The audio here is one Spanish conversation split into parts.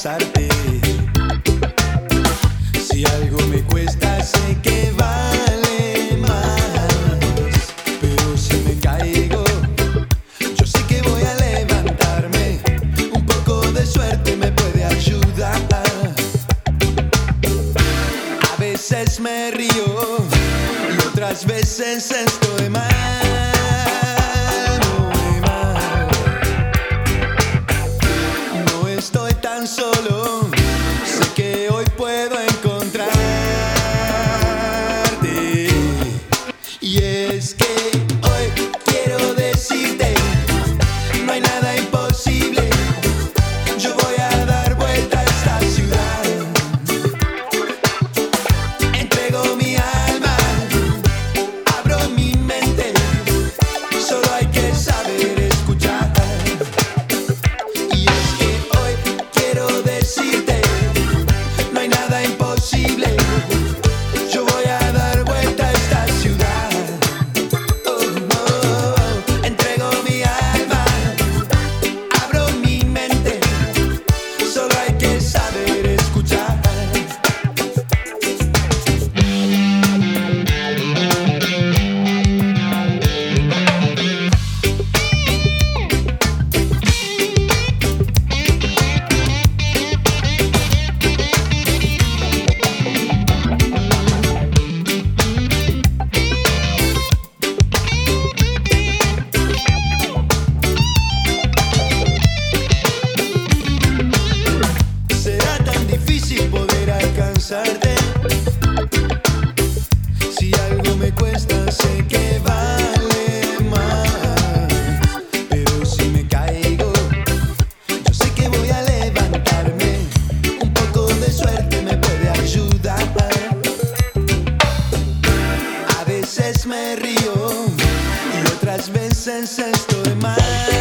alcanzarte. Si algo me cuesta, sé que vale más. Pero si me caigo, yo sé que voy a levantarme. Un poco de suerte me puede ayudar. A veces me río y otras veces estoy mal. Solo sé que hoy puedo encontrarte. Y es que hoy quiero decirte, no hay nada imposible. Yo voy a dar vuelta a esta ciudad. Entrego mi alma, abro mi mente. Solo hay que saber escuchar. No hay nada imposible. Yo voy a dar vuelta a esta ciudad. Entrego mi alma, abro mi mente. Solo hay que saber escuchar. Poder alcanzarte. Si algo me cuesta, sé que vale más. Pero si me caigo, yo sé que voy a levantarme. Un poco de suerte me puede ayudar. A veces me río y otras veces estoy mal.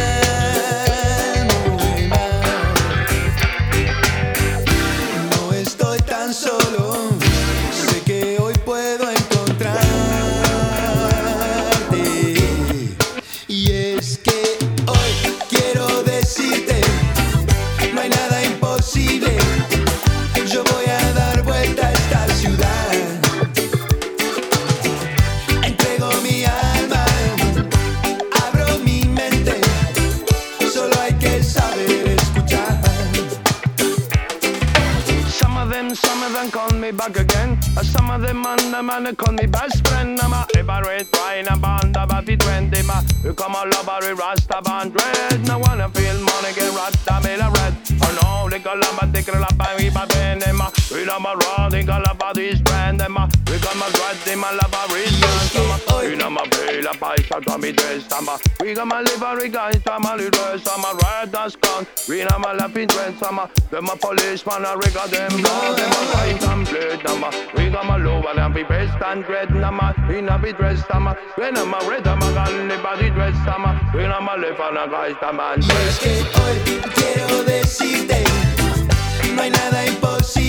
Solo sé que hoy puedo encontrarte. Y es que hoy quiero decirte, no hay nada imposible. Yo voy a dar vuelta a esta ciudad. Entrego mi alma, abro mi mente. Solo hay que saber escuchar. Some of them call me back again. Some of them man call me best friend. I'm a evaluate wine and band about the 20 man. You come a lobbery rasta band red. No wanna feel money get rasta made a red. Oh no, they call up a ticker up and we ba benema. We know my rolling call up a this brandema. We come a dread them a lobbery dance. We know my bill a pipe so come me dress sama. We come a livery guys sama the dress sama red dance con. We know my laughing dress sama. Them a policeman a regard them blow. Them a right and blade nama. We got my low and be best and dread nama. We not be dressed nama. When I'm a red I'm a gun the body dress sama. We not my left and a guys the man. Y es que hoy quiero decirte, no hay nada imposible.